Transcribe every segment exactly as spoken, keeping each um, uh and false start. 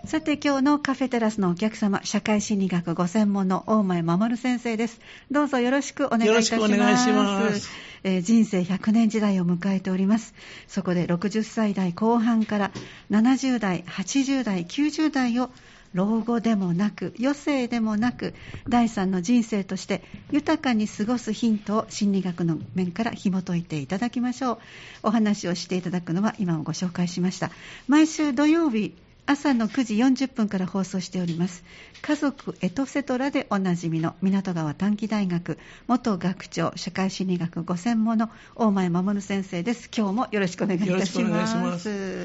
さて今日のカフェテラスのお客様、社会心理学ご専門の大前守先生です。どうぞよろしくお願いいたします。 よろしくお願いします。 えー、人生ひゃくねん時代を迎えております。そこでろくじゅっさい代後半からななじゅう代、はちじゅう代、きゅうじゅう代を老後でもなく余生でもなく第三の人生として豊かに過ごすヒントを心理学の面から紐解いていただきましょう。お話をしていただくのは今もご紹介しました毎週土曜日朝のくじよんじゅっぷんから放送しております家族エトセトラでおなじみの港川短期大学元学長社会心理学ご専門の大前守先生です。今日もよろしくお願いいたします。 よろしくお願いします。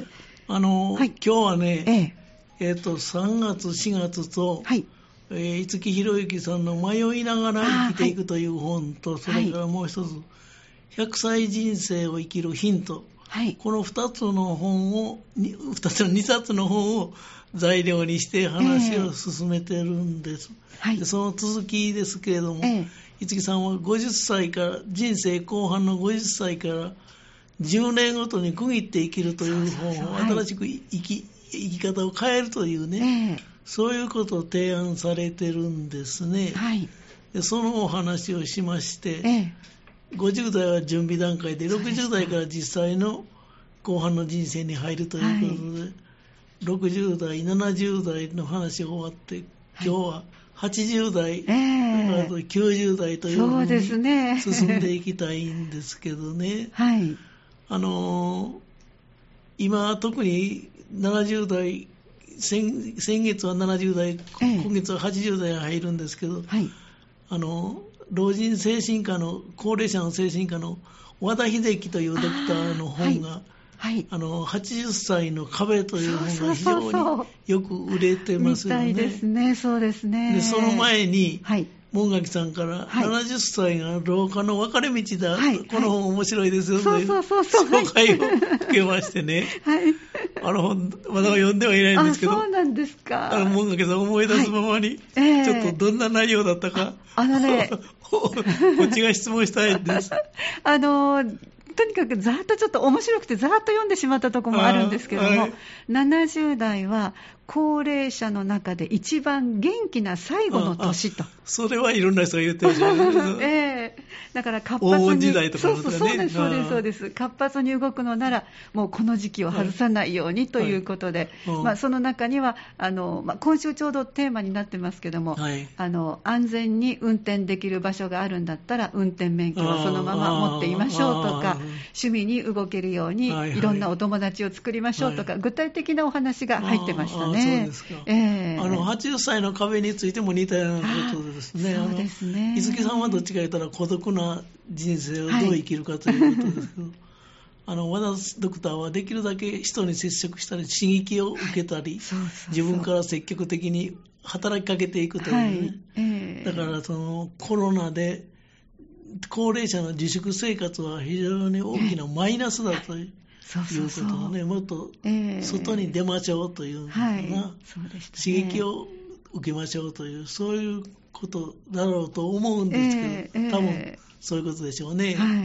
あの、はい、今日はね、えええー、とさんがつしがつと、はいえー、五木ひろゆきさんの迷いながら生きていくという本と、はい、それからもう一つひゃくさい人生を生きるヒント、はい、このふたつの本をふたつのにさつの本を材料にして話を進めてるんです、えーはい、でその続きですけれども、えー、五木さんはごじゅっさいから人生後半のごじゅっさいからじゅうねんごとに区切って生きるという本をそうそうそう、新しく生き、生き方を変えるというね、えー、そういうことを提案されてるんですね、はい、でそのお話をしまして、えー、ごじゅう代は準備段階でろくじゅう代から実際の後半の人生に入るということで、はい、ろくじゅう代ななじゅう代の話が終わって今日ははちじゅう代、はい、あときゅうじゅう代というふうに進んでいきたいんですけどね、はい、あのー、今特にななじゅう代 先, 先月はななじゅう代、ええ、今月ははちじゅう代が入るんですけど、はい、あの老人精神科の高齢者の精神科の和田秀樹というドクターの本が、はいはい、あのはちじゅっさいの壁という本が非常によく売れてますよね。 みたいですね。そうですね。 でその前に、はい、門垣さんから、はい、ななじゅっさいが老化の分かれ道だ、はい、この本面白いですよという紹介を受けましてね、はい、あの本まだ読んではいないんですけど、 あ、そうなんですか。 あの門垣さん思い出すままに、はいえー、ちょっとどんな内容だったかあ, あのねこっちが質問したいんです。 あのとにかくざーっとちょっと面白くてざーっと読んでしまったところもあるんですけども、はい、ななじゅう代は高齢者の中で一番元気な最後の年と。 それはいろんな人が言ってるじゃないですか。ええー、だから活発に黄金時代とかそうそうそうですそうですそうです活発に動くのならもうこの時期を外さないようにということで、はいはいまあ、その中にはあの、まあ、今週ちょうどテーマになってますけども、はい、あの安全に運転できる場所があるんだったら運転免許をそのまま持っていましょうとか趣味に動けるようにいろんなお友達を作りましょうとか、はい、具体的なお話が入ってましたね。 そうですか、えー、あのはちじゅっさいの壁についても似たようなことですね。 そうですね。 五木さんはどっちか言ったら孤独な人生をどう生きるかということですけど、はい、あの和田ドクターはできるだけ人に接触したり刺激を受けたり、はい、そうそうそう自分から積極的に働きかけていくというね、はいえー、だからそのコロナで高齢者の自粛生活は非常に大きなマイナスだという、えーそうそうそういうことをね、もっと外に出ましょうというのかな、えーはいそうでしたね、刺激を受けましょうというそういうことだろうと思うんですけど、えーえー、多分そういうことでしょうね、はい、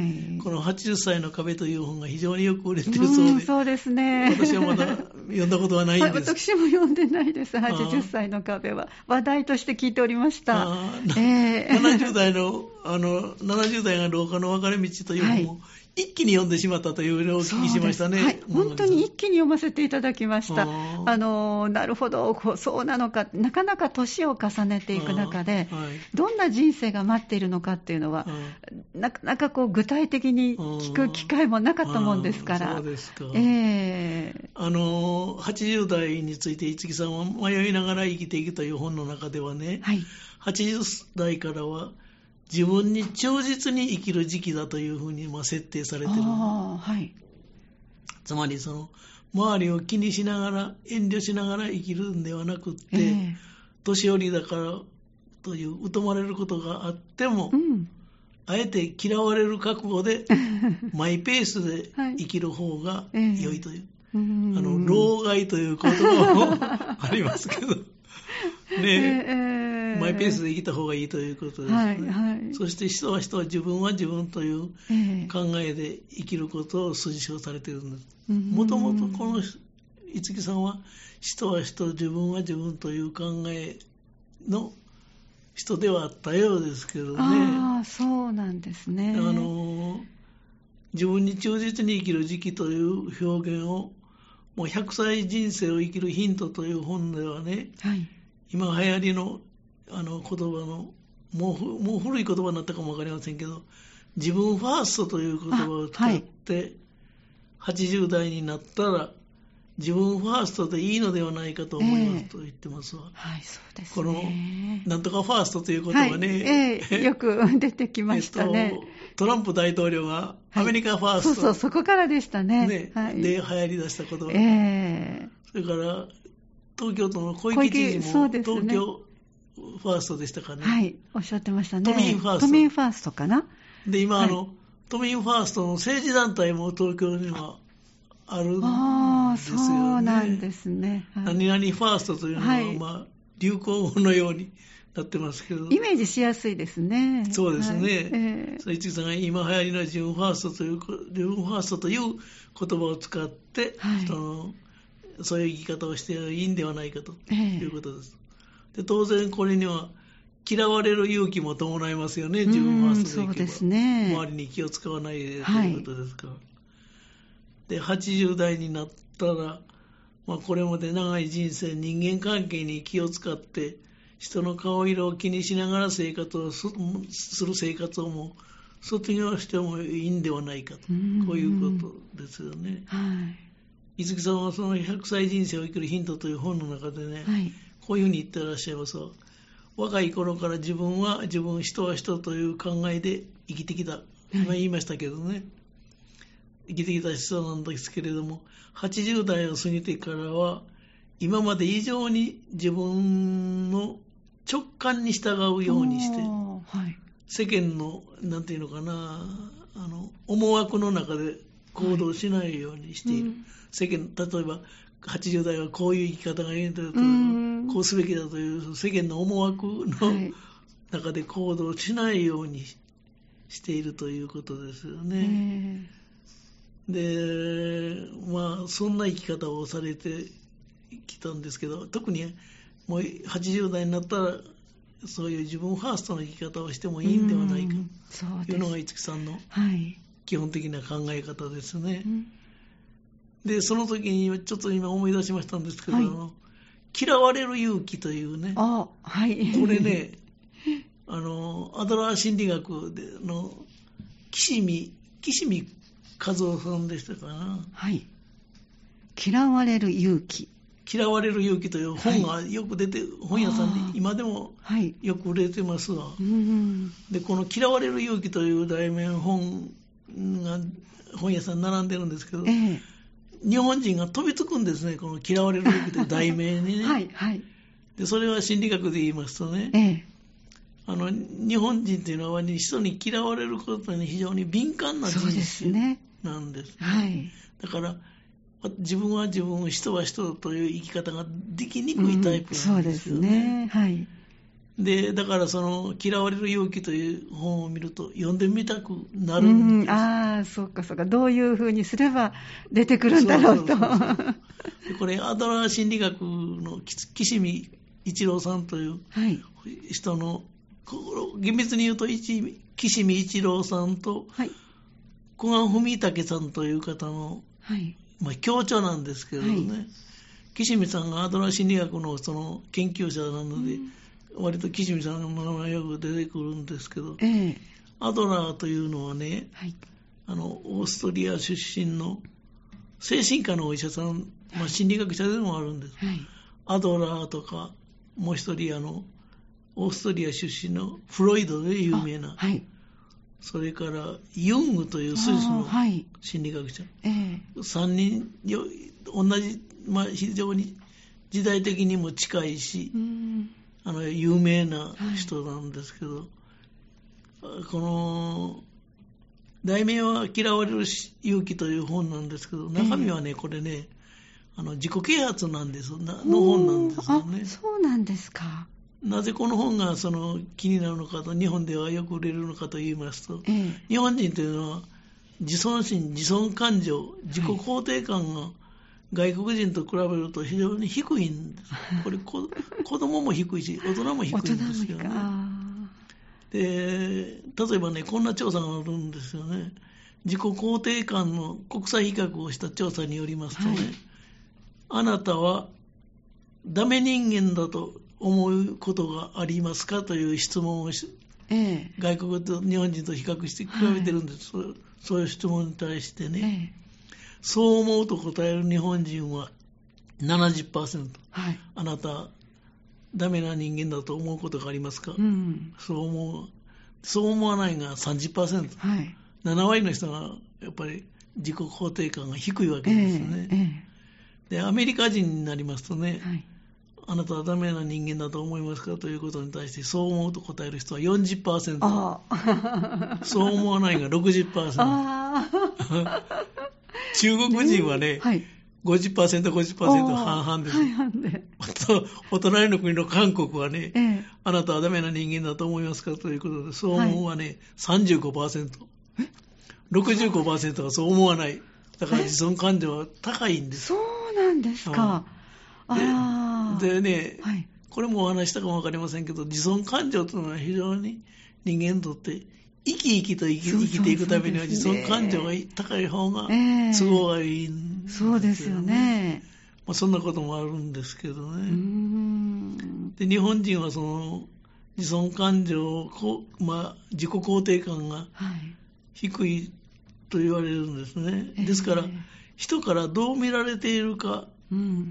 このはちじゅっさいの壁という本が非常によく売れているそうで、うん、 そうですね。 私はまだ読んだことはないんです。 私も読んでないです。はちじゅっさいの壁は話題として聞いておりました。えー、 ななじゅう代のあのななじゅう代が老化の分かれ道という本も、はい一気に読んでしまったというのをお聞きしましたね、はい、 本当に一気に読ませていただきました。ああのなるほどこうそうなのか、なかなか年を重ねていく中で、はい、どんな人生が待っているのかっていうのはなかなかこう具体的に聞く機会もなかったもんですから。 そうですか、 えー、 あのはちじゅう代について五木さんは迷いながら生きていくという本の中ではね、はい、はちじゅう代からは自分に忠実に生きる時期だというふうにまあ設定されている、はい、つまりその周りを気にしながら遠慮しながら生きるんではなくって、えー、年寄りだからという疎まれることがあっても、うん、あえて嫌われる覚悟でマイペースで生きる方が良いという、はいえー、あの老害という言葉もありますけどねええーマイペースで生きた方がいいということですね、はいはい、そして人は人は自分は自分という考えで生きることを推奨されているんです。もともとこの五木さんは人は人、自分は自分という考えの人ではあったようですけどね。 ああ、そうなんですね。 あの自分に忠実に生きる時期という表現を、もうひゃくさい人生を生きるヒントという本ではね、 はい、 今流行りのあの言葉のもう、もう古い言葉になったかもわかりませんけど、自分ファーストという言葉を使って、はい、はちじゅう代になったら自分ファーストでいいのではないかと思いますと言ってますわ。 えー、はい、そうですね。 このなんとかファーストという言葉ね、はいえー、よく出てきましたね。 えっと、トランプ大統領がアメリカファースト、 はい、そうそう、そこからでしたね。 ね、はい、で流行り出した言葉、 えー、 それから東京都の小池知事も、ね、東京ファーストでしたかね。 はい、おっしゃってましたね。 都民ファースト。 都民ファーストかな。 で、今、はい、あの、都民ファーストの政治団体も東京にはあるんですよね。 ああ、そうなんですね。 はい、何々ファーストというのは、はい、まあ、流行語のようになってますけど。 イメージしやすいですね。 そうですね。はい、 えー、 五木さんが今流行りの自分ファーストという、自分ファーストという言葉を使って、はい、そのそういう生き方をしていいんではないかということです。えー、で当然これには嫌われる勇気も伴いますよね。自分ファーストでいけば、 そうですね、 周りに気を使わないでということですから、はい、ではちじゅう代になったら、まあ、これまで長い人生人間関係に気を使って人の顔色を気にしながら生活を す, する生活をも卒業してもいいんではないかと、こういうことですよね。 はい、 五木さんはそのひゃくさい人生を生きるヒントという本の中でね、はい、こういうふうに言ってらっしゃいます。若い頃から自分は自分、人は人という考えで生きてきた、はい、今言いましたけどね、生きてきた人なんですけれども、はちじゅう代を過ぎてからは今まで以上に自分の直感に従うようにして、はい、世間のなんていうのかな、あの思惑の中で行動しないようにしている、はい、うん、世間、例えばはちじゅう代はこういう生き方がいいんだと、こうすべきだという世間の思惑の中で行動しないようにしているということですよね。で、まあそんな生き方をされてきたんですけど、特にもうはちじゅう代になったらそういう自分ファーストの生き方をしてもいいんではないかというのが五木さんの基本的な考え方ですね。はい、でその時にちょっと今思い出しましたんですけど、はい、あの嫌われる勇気というね、 あ、はい、 これね、あのアドラー心理学での岸見岸見和夫さんでしたかな。 はい。嫌われる勇気。 嫌われる勇気という本がよく出て、はい、本屋さんに今でもよく売れてますわ。はい、うん、でこの嫌われる勇気という題名の本が本屋さんに並んでるんですけど、えー、日本人が飛びつくんですね、この嫌われる勇気という題名にね。 はいはい。 でそれは心理学で言いますとね、えー、あの日本人というのは人に嫌われることに非常に敏感な人種なんですね。はい、だから自分は自分、人は人という生き方ができにくいタイプなんですよね。うん、そうですね。はい。で、だからその嫌われる勇気という本を見ると読んでみたくなるんです。 うん、ああ、そうかそうか。どういうふうにすれば出てくるんだろうと。そうそうそうそうこれアドラー心理学の岸見一郎さんという人の、はい、厳密に言うと岸見一郎さんと古賀文武さんという方の、はい、まあ、協調なんですけどね、はい、岸見さんがアドラー心理学 の, その研究者なので、うん、割と岸見さんの名前がよく出てくるんですけど、えー、アドラーというのはね、はい、あのオーストリア出身の精神科のお医者さん、まあ、心理学者でもあるんです、はい、アドラーとかもう一人あのオーストリア出身のフロイドで有名な、はい、それからユングというスイスの心理学者、はいえー、さんにんよ同じ、まあ、非常に時代的にも近いし、うん、あの有名な人なんですけど、はい、この題名は嫌われる勇気という本なんですけど、中身はね、えー、これね、あの自己啓発なんですの本なんですよね。 あ、そうなんですか。 なぜこの本がその気になるのかと、日本ではよく売れるのかと言いますと、ええ、日本人というのは自尊心、自尊感情、自己肯定感が外国人と比べると非常に低いんです。これ子供も低いし大人も低いんですよね。で例えばね、こんな調査があるんですよね。自己肯定感の国際比較をした調査によりますとね、はい、あなたはダメ人間だと思うことがありますかという質問をし、ええ、外国と日本人と比較して比べてるんです、はい、そう、そういう質問に対してね、ええ、そう思うと答える日本人は ななじゅっパーセント、はい、あなたダメな人間だと思うことがありますか、うん、そう思うそう思わないが さんじゅっパーセント、はい、なな割の人がやっぱり自己肯定感が低いわけですね、ええええ、でアメリカ人になりますとね、はい、あなたはダメな人間だと思いますかということに対してそう思うと答える人は よんじゅっパーセント、 そう思わないが ろくじゅっパーセント あ中国人はね、はい、ごじゅっパーセント、ごじゅっパーセント 半々です。半々で。お隣の国の韓国はね、ええ、あなたはダメな人間だと思いますかということで、そう思うはね、はい、さんじゅうごパーセント。ろくじゅうごパーセント がそう思わない。だから自尊感情は高いんです。 そうなんですか。 うん、あで, でね、はい、これもお話したかもわかりませんけど、自尊感情というのは非常に人間にとって生き生きと生 き, 生きていくためには自尊感情が高い方が都合がいいんですよね。そうですよね。まあ、そんなこともあるんですけどね。うーんで日本人はその自尊感情、まあ、自己肯定感が低いと言われるんですね。はい、ですから、えー、人からどう見られているか、うん、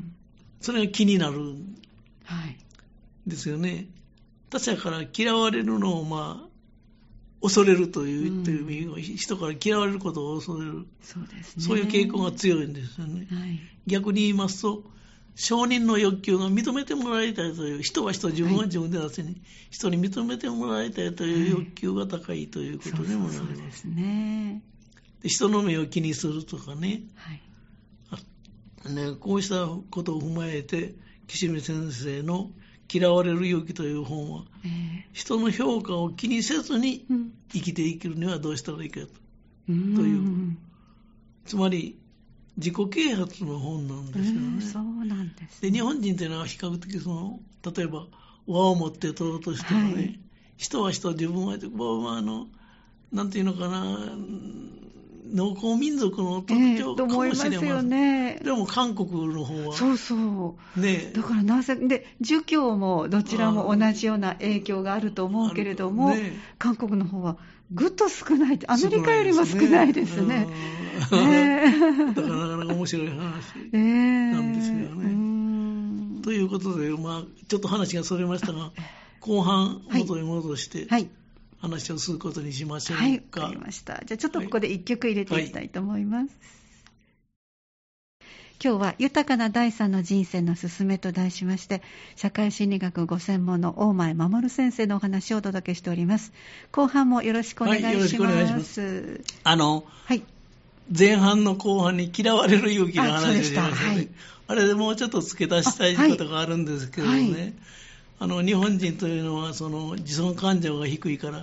それが気になるんですよね。はい、他者から嫌われるのをまあ恐れるという、うん、という意味、人から嫌われることを恐れる。そうですね。そういう傾向が強いんですよね。はい、逆に言いますと、承認の欲求が認めてもらいたいという、人は人、自分は自分で出せに、はい、人に認めてもらいたいという欲求が高いということにもなります。そうそうですね。で、人の目を気にするとかね。はい、ね、こうしたことを踏まえて、岸見先生の嫌われる勇気という本は、えー、人の評価を気にせずに生きていけるにはどうしたらいいかと、うん、というつまり自己啓発の本なんですよね。うん、そうなんです、ね、で日本人というのは比較的その例えば和を持って取ろうとしてもね、はい、人は人、自分は自分はあのなんていうのかな、農耕民族の特徴かもしれません、えー、と思いますよね。でも韓国の方はそうそう、ね、だからなぜで儒教もどちらも同じような影響があると思うけれども、ね、韓国の方はぐっと少ない、アメリカよりも少ないですね。だからなかなか面白い話なんですよね。えー、ということで、まあ、ちょっと話がそれましたが後半元に戻して、はいはい、話をすることにしましょうか。はい、わかりました。じゃあちょっとここで一曲入れていきたいと思います。はいはい、今日は豊かな第三の人生のすすめと題しまして、社会心理学ご専門の大前守先生のお話をお届けしております。後半もよろしくお願いします。はい、よろしくお願いします。あの、はい、前半の後半に嫌われる勇気の話をしましたので、あれでもうちょっと付け足したいことがあるんですけどね。はいはい、あの日本人というのはその自尊感情が低いから、はい、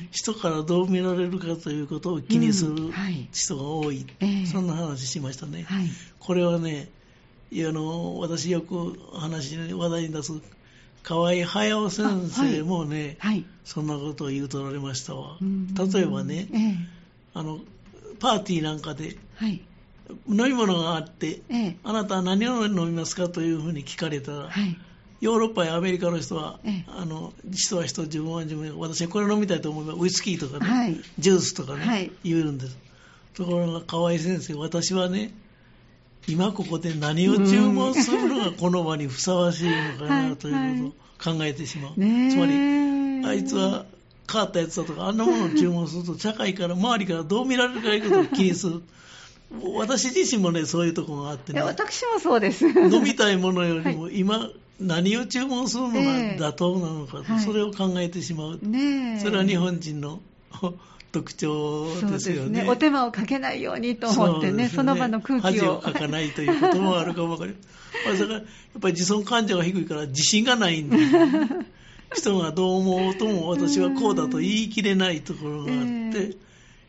人からどう見られるかということを気にする人が多い、うんはいえー、そんな話しましたね。はい、これはね、あの私よく話話題に出す河合隼先生もね、はいはい、そんなことを言うとられましたわ。例えばね、えー、あのパーティーなんかで、はい、飲み物があって、えー、あなたは何を飲みますかというふうに聞かれたら、はい、ヨーロッパやアメリカの人は、ええ、あの人は人、自分は自分、私はこれ飲みたいと思えばウイスキーとかね、はい、ジュースとかね、はい、言うんです。ところが河合先生、私はね、今ここで何を注文するのがこの場にふさわしいのかなということを考えてしまう。はいはい、つまりあいつは変わったやつだとか、あんなものを注文すると社会から周りからどう見られるかということを気にする。私自身もね、そういうところがあってね、私もそうです。飲みたいものよりも今、はい、何を注文するのが妥当なのか、えー、それを考えてしまう、ね、それは日本人の特徴ですよね。そうですね、お手間をかけないようにと思って ね, そ, ねその場の空気を恥をかかないということもあるかもわかりません。だからやっぱり自尊感情が低いから自信がないんで人がどう思うとも私はこうだと言い切れないところがあって、えー、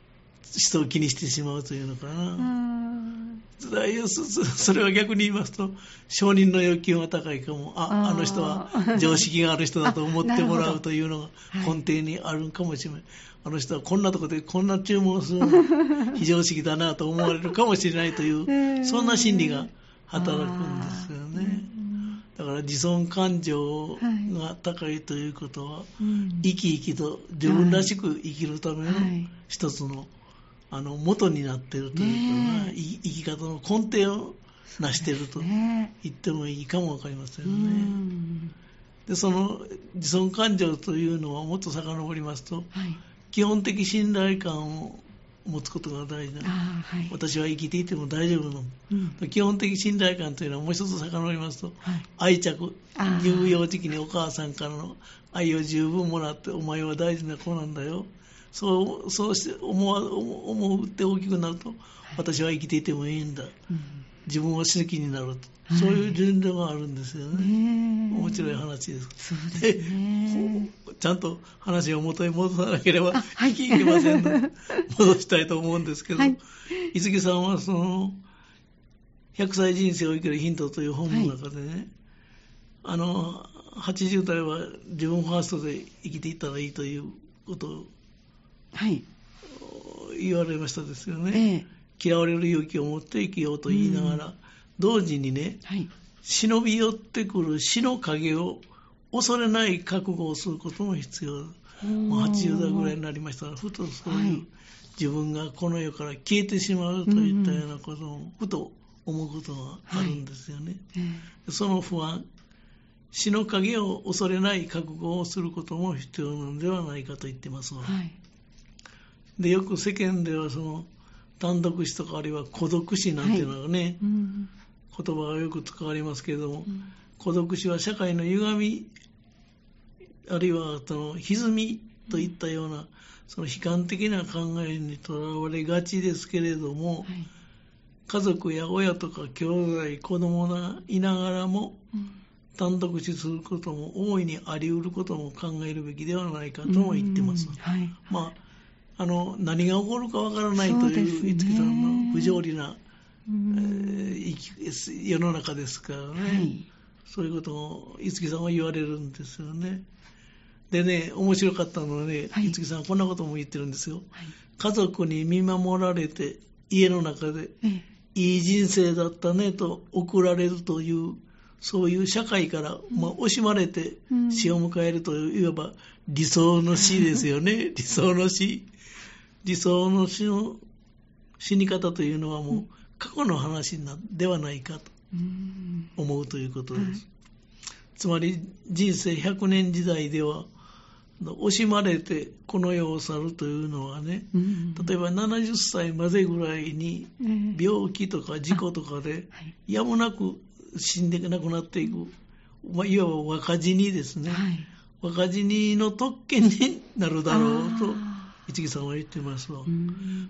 人を気にしてしまうというのかな。それは逆に言いますと、承認の欲求が高いかも、あ、あの人は常識がある人だと思ってもらうというのが根底にあるかもしれない。あの人はこんなところでこんな注文するの非常識だなと思われるかもしれないという、そんな心理が働くんですよね。だから自尊感情が高いということは、生き生きと自分らしく生きるための一つのあの元になっているというか、ね、生き方の根底を成していると言ってもいいかもわかりませんね。で、その自尊感情というのはもっと遡りますと、はい、基本的信頼感を持つことが大事な、はい、私は生きていても大丈夫なの、うん、基本的信頼感というのはもう一つ遡りますと、はい、愛着、乳幼児期にお母さんからの愛を十分もらって、お前は大事な子なんだよ、そう、そうして思わ、思って大きくなると、はい、私は生きていてもいいんだ、うん、自分を好きになると、そういう順序があるんですよね。面白い話です。 そうですね。 ちゃんと話を元に戻さなければいけませんので、戻したいと思うんですけど、はい、五木さんはそのひゃくさい人生を生きるヒントという本の中でね、はい、あのはちじゅう代は自分ファーストで生きていったらいいということを、はい、言われましたですよね。ええ、嫌われる勇気を持って生きようと言いながら、うん、同時にね、はい、忍び寄ってくる死の影を恐れない覚悟をすることも必要。もうはちじゅう代ぐらいになりましたら、ふとそういう、はい、自分がこの世から消えてしまうといったようなことをふと思うことがあるんですよね。はい、その不安、死の影を恐れない覚悟をすることも必要なのではないかと言ってますわ。はい、で、よく世間ではその単独死とかあるいは孤独死なんていうのがね、はい、うん、言葉がよく使われますけれども、うん、孤独死は社会の歪みあるいはその歪みといったような、うん、その悲観的な考えにとらわれがちですけれども、はい、家族や親とか兄弟子供がいながらも、うん、単独死することも大いにあり得ることも考えるべきではないかとも言ってます。はい、まあ、あの何が起こるかわからないという五木さんの不条理な、えー、世の中ですからね、はい、そういうことを五木さんは言われるんですよね。でね、面白かったのはね、はい、五木さんはこんなことも言ってるんですよ。はい、家族に見守られて家の中で、ええ、いい人生だったねと送られるというそういう社会から、まあ、惜しまれて死を迎えるという、いわば理想の死ですよね。理想の死。理想の死の死に方というのはもう過去の話ではないかと思うということです。うん、つまり人生ひゃくねん時代では惜しまれてこの世を去るというのはね、うん、例えばななじゅっさいまでぐらいに病気とか事故とかでやむなく死んでなくなっていく、まあ、いわば若死にですね、はい、若死にの特権になるだろうと市木さんは言ってますわ。うん、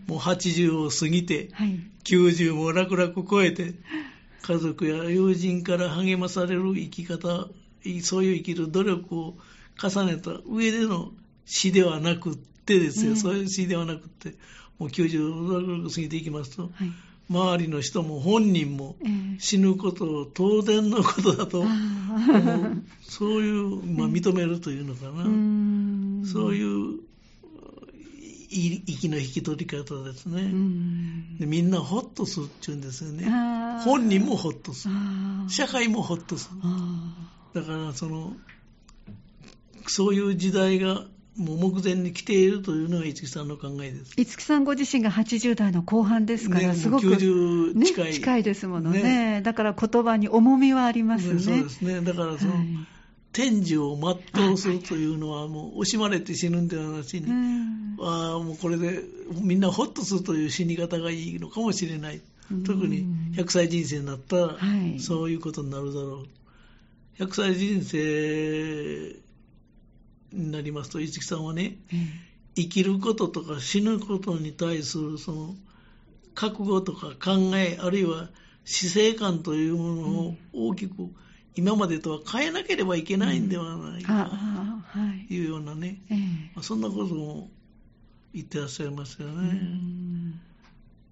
もうはちじゅうを過ぎて、はい、きゅうじゅうも楽々超えて家族や友人から励まされる生き方、そういう生きる努力を重ねた上での死ではなくってですよ、うん、そういう死ではなくってもうきゅうじゅう楽々過ぎていきますと、はい、周りの人も本人も死ぬことを当然のことだと思う、そういう、まあ、認めるというのかな、うん、そういう息の引き取り方ですね。うん、でみんなホッとするっていうんですよね。本人もホッとする、社会もホッとする。だからそのそういう時代がもう目前に来ているというのが五木さんの考えです。 五木さんご自身がはちじゅう代の後半ですから、ね、すごく、 きゅうじゅう近い、 ね、近いですもの ね, ねだから言葉に重みはありますね。ね、 そうですね。だからその、はい、天寿を全うするというのはもう惜しまれて死ぬんではなしに、うん、あもうこれでみんなホッとするという死に方がいいのかもしれない。特にひゃくさい人生になったら、はい、そういうことになるだろう。ひゃくさい人生になりますと、五木さんはね、うん、生きることとか死ぬことに対するその覚悟とか考え、あるいは死生観というものを大きく今までとは変えなければいけないんではないかというようなね、うん、はい、そんなことも言ってらっしゃいますよね。うん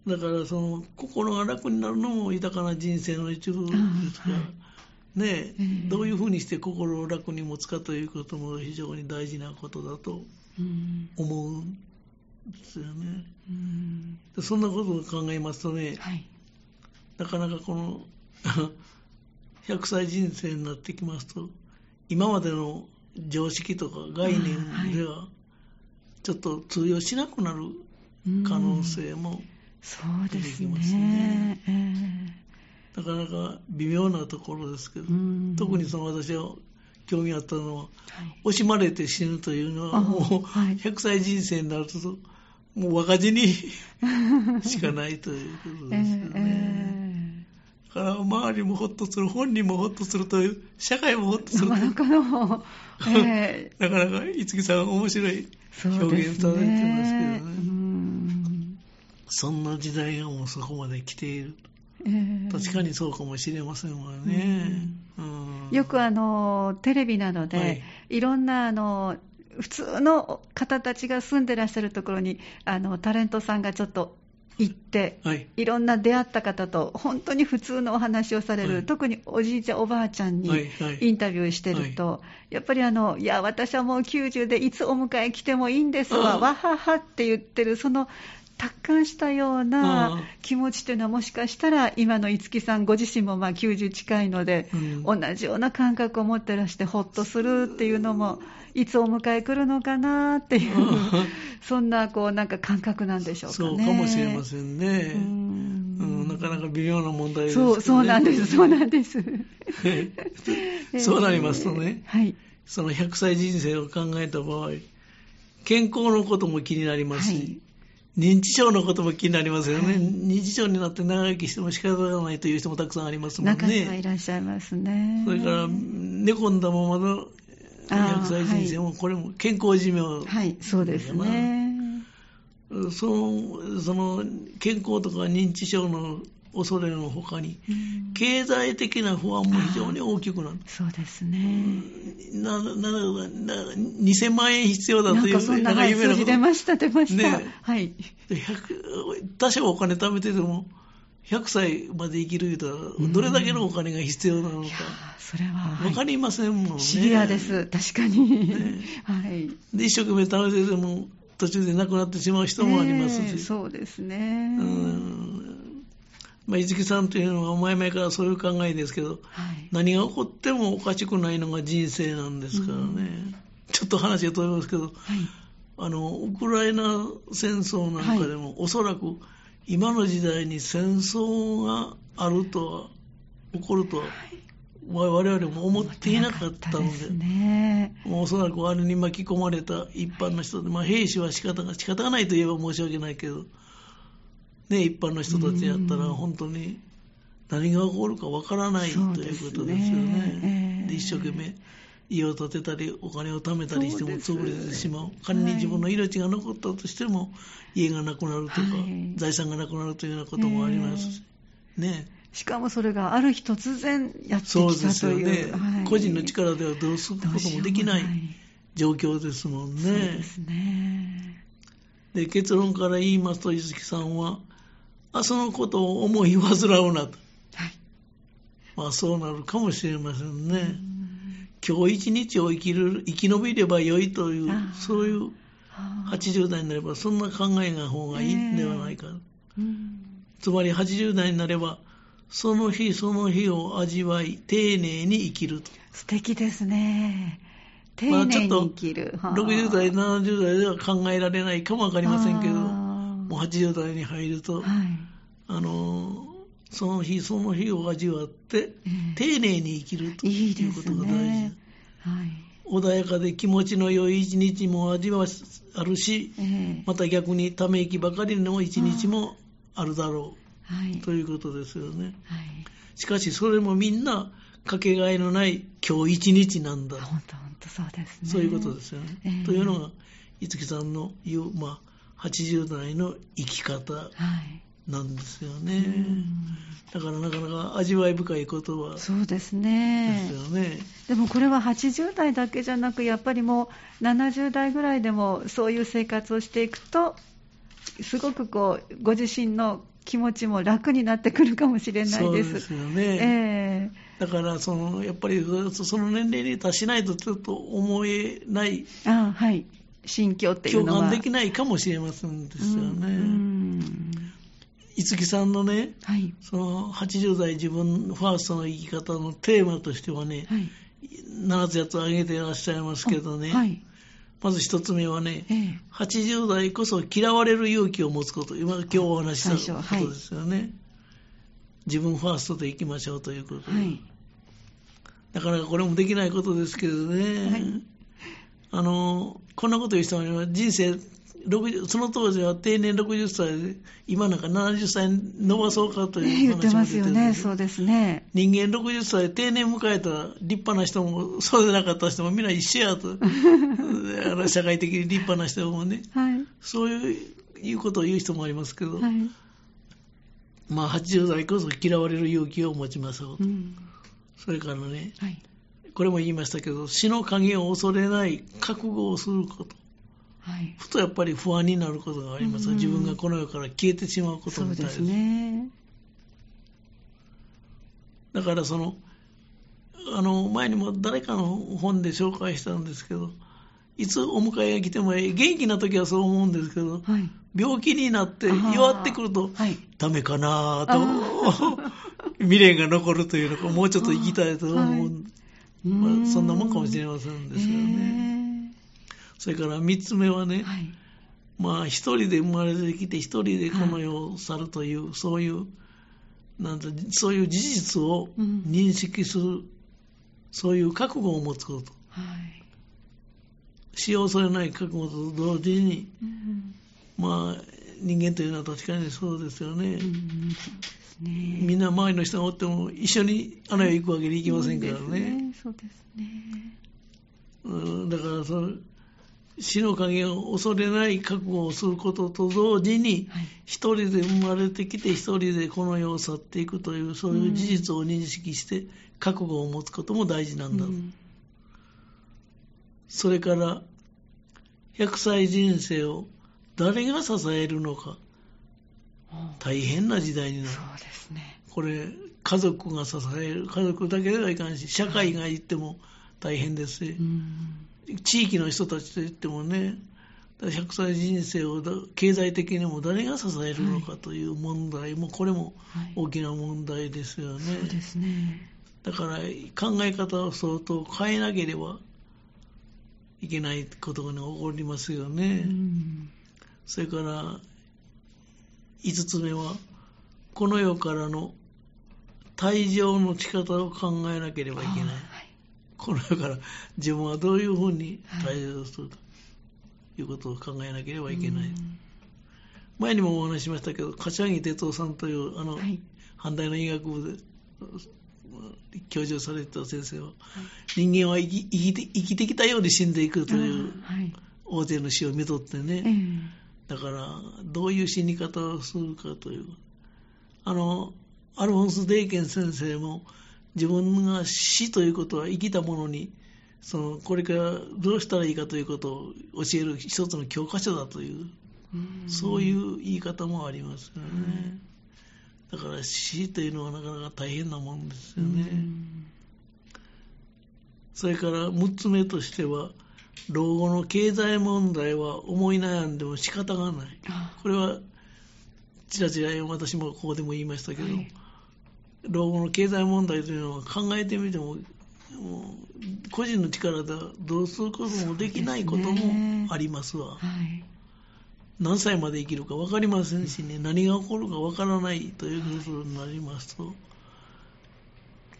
だからその心が楽になるのも豊かな人生の一部ですから、はいねえー、どういうふうにして心を楽に持つかということも非常に大事なことだと思うんですよね。うんでそんなことを考えますとね、はい、なかなかこのひゃくさい人生になってきますと、今までの常識とか概念ではちょっと通用しなくなる可能性も出てきますね。うん、なかなか微妙なところですけど、特にその私は興味あったのは、はい、惜しまれて死ぬというのはもうひゃくさい人生になるともう若死にしかないということですよね。えー、だから周りもほっとする、本人もほっとするという、社会もほっとするという、なかなか、えー、なかなか五木さん面白い表現されてますけどね。そんな時代がもうそこまで来ている。えー、確かにそうかもしれませんわね。うんうん、 よくあのテレビなどで、はい、いろんなあの普通の方たちが住んでらっしゃるところにあのタレントさんがちょっと行って、はい、いろんな出会った方と本当に普通のお話をされる、はい、特におじいちゃんおばあちゃんにインタビューしてると、はいはい、やっぱりあのいや私はもうきゅうじゅうでいつお迎え来てもいいんですわ、わははって言ってるその達観したような気持ちというのはもしかしたら今の五木さんご自身もまあきゅうじゅう近いので、うん、同じような感覚を持ってらしてほっとするっていうのもいつお迎え来るのかなっていうそんなこうなんか感覚なんでしょうかね。 そうかもしれませんね。うん、うん、なかなか微妙な問題ですけどね。 そう、そうなんですそうなんですそうなりますとね、はい、そのひゃくさい人生を考えた場合、健康のことも気になりますし、はい、認知症のことも気になりますよね、はい、認知症になって長生きしても仕方がないという人もたくさんありますもんね。 中にはいらっしゃいますね。 それから寝込んだままのひゃくさい人生も、はい、これも健康寿命、 はい、そうですね。 その、その健康とか認知症の恐れの他に、うん、経済的な不安も非常に大きくなる。 そうですね。 な、な、な、にせんまんえん必要だという、 なんかそんな数字出ました、出ました。ね、 はい。多少お金貯めてても、ひゃくさいまで生きる言うたら、どれだけのお金が必要なのか。いやそれは。 わかりませんもんね。 シビアです、確かに。ね、はい。 で、一生懸命貯めてても、途中で亡くなってしまう人もありますし。えー、 そうですね。うんまあ、五木さんというのは前々からそういう考えですけど、はい、何が起こってもおかしくないのが人生なんですからね、うん、ちょっと話が飛びますけど、はい、あのウクライナ戦争なんかでも、はい、おそらく今の時代に戦争があるとは起こるとは、はい、我々も思っていなかったの で, で、ね、もうおそらくあれに巻き込まれた一般の人で、まあ、兵士は仕方が仕方がないと言えば申し訳ないけどね、一般の人たちやったら本当に何が起こるかわからないということですよね。で、一生懸命家を建てたりお金を貯めたりしても潰れてしまう。仮に自分の命が残ったとしても家がなくなるとか、はい、財産がなくなるというようなこともありますし、ね。 しかもそれがある日突然やってきたという。 そうですよね、はい、個人の力ではどうすることもできない状況ですもんね。そうですね。で、結論から言いますと、五木さんは明日のことを思い煩うなと、はい、まあそうなるかもしれませんね。今日一日を生きる生き延びればよいという、そういうはちじゅう代になればそんな考えが方がいいんではないか、えーうん、つまりはちじゅう代になればその日その日を味わい丁寧に生きると。 素敵ですね。丁寧に生きる、 まあ、ちょっとろくじゅう代ななじゅう代では考えられないかもわかりませんけど、もうはちじゅう代に入ると、はい、あのその日その日を味わって、えー、丁寧に生きるということが大事、ね、はい、穏やかで気持ちの良い一日も味はあるし、えー、また逆にため息ばかりの一日もあるだろう、はい、ということですよね、はい、しかしそれもみんなかけがえのない今日一日なんだ。 本当本当そうですね。 そういうことですよね、えー、というのが五木さんの言う、まあ、はちじゅう代の生き方なんですよね、はい、だからなかなか味わい深い言葉ですよね。そうですね。 でもこれははちじゅう代だけじゃなく、やっぱりもうななじゅう代ぐらいでもそういう生活をしていくとすごくこうご自身の気持ちも楽になってくるかもしれないです。 そうですよね、えー、だからそのやっぱりその年齢に達しないとちょっと思えないあ、はい、心境っていうのは共感できないかもしれませんですよね。うんうん五木さんのね、はい、そのはちじゅう代自分ファーストの生き方のテーマとしてはね、はい、ななつやつ挙げていらっしゃいますけどね、はい、まず一つ目はね、ええ、はちじゅう代こそ嫌われる勇気を持つこと、今今日お話ししたことですよね、はい、自分ファーストで生きましょうということ、はい、なかなかこれもできないことですけどね、はい、あのこんなこと言う人は人生ろくじゅうその当時は定年ろくじゅっさいで今なんかななじゅっさいに伸ばそうかという話も出てるんです、 言ってますよね。そうですね。 人間ろくじゅっさいで定年迎えたら立派な人もそうでなかった人もみんな一緒やと社会的に立派な人もね、はい、そういういうことを言う人もありますけど、はい、まあはちじゅう代こそ嫌われる勇気を持ちましょうと、うん、それからね、はい、これも言いましたけど死の影を恐れない覚悟をすること、はい、ふとやっぱり不安になることがあります、うん、自分がこの世から消えてしまうことに対して。そうですね。だからそのあの前にも誰かの本で紹介したんですけど、いつお迎えが来ても元気な時はそう思うんですけど、はい、病気になって弱ってくると、はい、ダメかなと未練が残るというのか、もうちょっと生きたいと思う、はいまあ、そんなもんかもしれませんですよね。それから三つ目はね、はい、まあ一人で生まれてきて一人でこの世を去るという、はい、そういうなんてそういう事実を認識する、うん、そういう覚悟を持つこと、はい、死を恐れない覚悟と同時に、うん、まあ人間というのは確かにそうですよね、うんね、みんな周りの人がおっても一緒にあの世行くわけにいきませんからね。 そうですね。 うん、だからその死の影を恐れない覚悟をすることと同時に、はい、一人で生まれてきて一人でこの世を去っていくというそういう事実を認識して覚悟を持つことも大事なんだ、うん、それからひゃくさい人生を誰が支えるのか、大変な時代になる。 そうですね。これ家族が支える、家族だけではいかんし社会が言っても大変ですし、はい、うん、地域の人たちと言ってもね、ひゃくさい人生を経済的にも誰が支えるのかという問題も、はい、これも大きな問題ですよね、はい、 そうですね。 だから考え方を相当変えなければいけないことが、ね、起こりますよね、うん、それから五つ目はこの世からの退場の仕方を考えなければいけない、はい、この世から自分はどういうふうに退場するか、はい、いうことを考えなければいけない。前にもお話ししましたけど、柏木哲夫さんというあの、はい、阪大の医学部で教授されてた先生は、はい、人間は生き、生きて、生きてきたように死んでいくという大勢の死を見とってね、はい、だからどういう死に方をするかという、あのアルフォンス・デイケン先生も自分が死ということは生きたものにそのこれからどうしたらいいかということを教える一つの教科書だという、うそういう言い方もありますよね。だから死というのはなかなか大変なもんですよね。それからむつめとしては、老後の経済問題は思い悩んでも仕方がない。これはちらちら私もここでも言いましたけど、はい、老後の経済問題というのは考えてみても、もう個人の力ではどうすることもできないこともありますわ。はい、何歳まで生きるか分かりませんしね、何が起こるか分からないということになりますと、はい、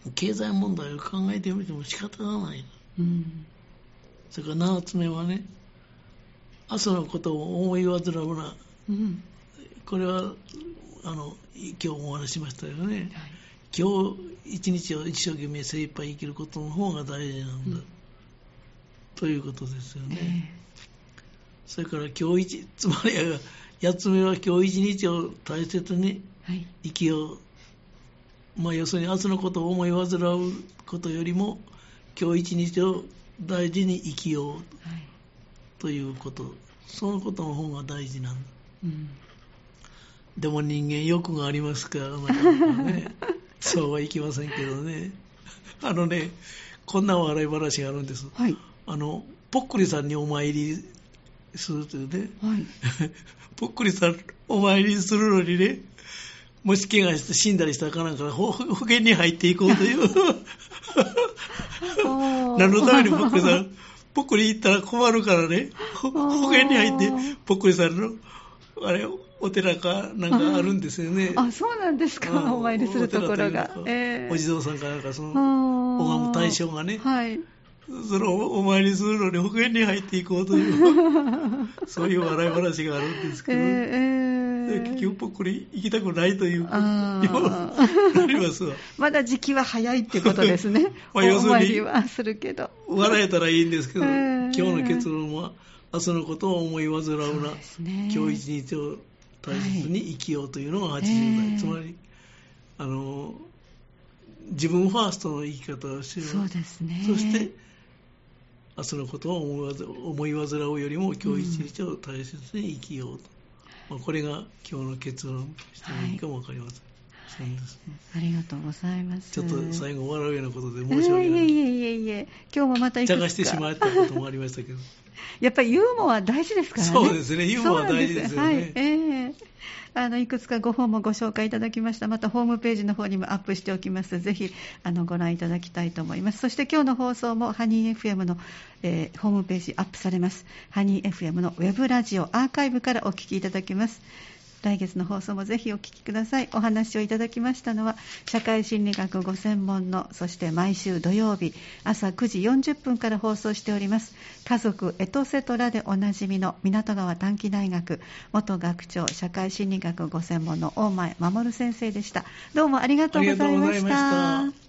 経済問題を考えてみても仕方がない、うん、それからななつめはね、明日のことを思い煩うな、うん、これはあの今日もお話ししましたよね、はい、今日一日を一生懸命精一杯生きることの方が大事なんだ、うん、ということですよね、えー、それから今日一つまりやつ目は今日一日を大切に生きよう、はい、まあ要するに明日のことを思い煩うことよりも今日一日を大事に生きよう、はい、ということ、そのことの方が大事なんだ、うん、 でも人間欲がありますからなかなかねそうはいきませんけどね。あのね、こんな笑い話があるんです。はい、あのぽっくりさんにお参りするというね、はい、ぽっくりさんお参りするのにね、もし怪我して死んだりしたらかなんか保険に入っていこうという何のためにぽっくりさんぽっくり行ったら困るからね、保険に入ってぽっくりさんのあれお寺かなんかあるんですよね。 あ、そうなんですか。お参りするところが、 お, えー、お地蔵さんかなんかその拝む対象がね、はい、そのお参りするのに保険に入っていこうというそういう笑い話があるんですけど、えー、結局ぽっくり行きたくないというありますわ。 まだ時期は早いってことですね。まあ、要するにお参りはするけど笑えたらいいんですけど、えー、今日の結論は明日のことを思い煩うな、ね、今日一日を大切に生きようというのがはちじゅう代、はい、つまりあの自分ファーストの生き方をしている。 そうですね。 そして明日のことを思い煩うよりも今日一日を大切に生きようと、うん、まあ、これが今日の結論としてもいいかも分かりません、はい、そうですね。 ありがとうございます。 ちょっと最後笑うようなことで申し訳ない、えー、いえいえいえいえ、今日もまたいくつか茶化してしまったこともありましたけどやっぱりユーモア大事ですからね。 そうですね、ユーモア大事ですよね。はい、えー、あのいくつかご本もご紹介いただきました。またホームページの方にもアップしておきます。ぜひあのご覧いただきたいと思います。そして今日の放送もハニー エフエム の、えー、ホームページアップされます。ハニー エフエム のウェブラジオアーカイブからお聞きいただけます。来月の放送もぜひお聞きください。お話をいただきましたのは社会心理学ご専門の、そして毎週土曜日朝くじよんじゅっぷんから放送しております家族エトセトラでおなじみの港川短期大学元学長社会心理学ご専門の大前守先生でした。どうもありがとうございました。